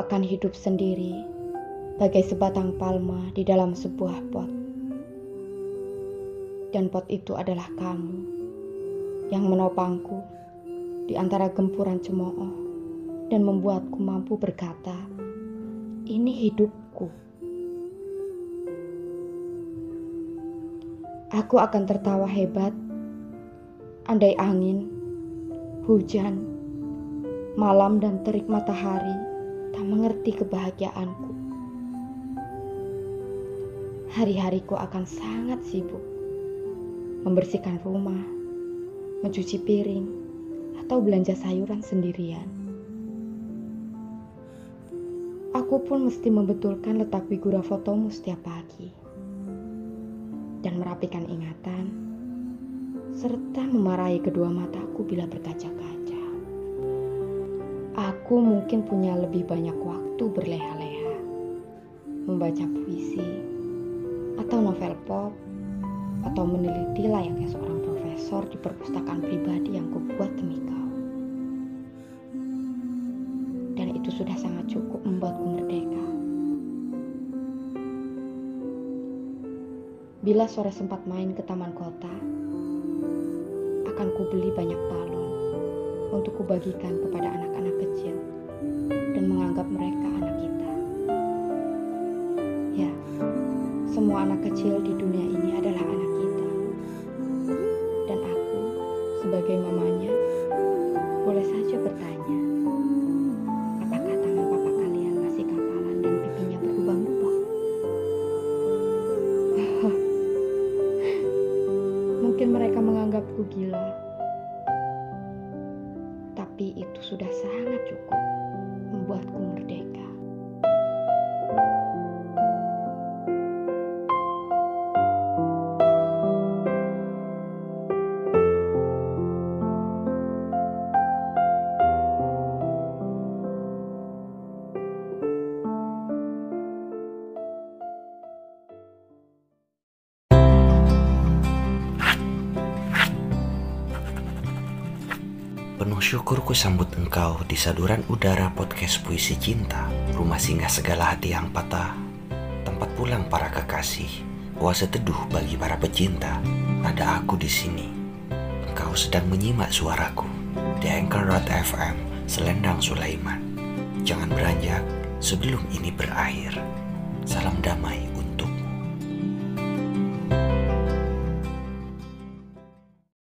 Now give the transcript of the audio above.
akan hidup sendiri bagai sebatang palma di dalam sebuah pot. Dan pot itu adalah kamu yang menopangku di antara gempuran cemooh dan membuatku mampu berkata, ini hidupku. Aku akan tertawa hebat andai angin, hujan, malam dan terik matahari tak mengerti kebahagiaanku. Hari-hariku akan sangat sibuk membersihkan rumah, mencuci piring, atau belanja sayuran sendirian. Aku pun mesti membetulkan letak figura fotomu setiap pagi dan merapikan ingatan serta memarahi kedua mataku bila berkaca-kaca. Aku mungkin punya lebih banyak waktu berleha-leha, membaca puisi, atau novel pop, atau meneliti layaknya seorang profesor di perpustakaan pribadi yang kubuat demi kau. Dan itu sudah sangat cukup membuatku merdeka. Bila sore sempat main ke taman kota, akan kubeli banyak balon untuk kubagikan kepada anak-anak kecil dan menganggap mereka anak kita. Ya, semua anak kecil di dunia ini adalah anak kita. Dan aku, sebagai mamanya, boleh saja bertanya, apakah tangan papa kalian masih kapalan dan pipinya berlubang-lubang? Mungkin mereka menganggapku gila, tapi itu sudah sangat cukup membuatku merdeka. Penuh syukur ku sambut engkau di saluran udara podcast Puisi Cinta, rumah singgah segala hati yang patah, tempat pulang para kekasih, oase teduh bagi para pecinta. Ada aku di sini. Engkau sedang menyimak suaraku di Anchor.fm Selendang Sulaiman. Jangan beranjak sebelum ini berakhir.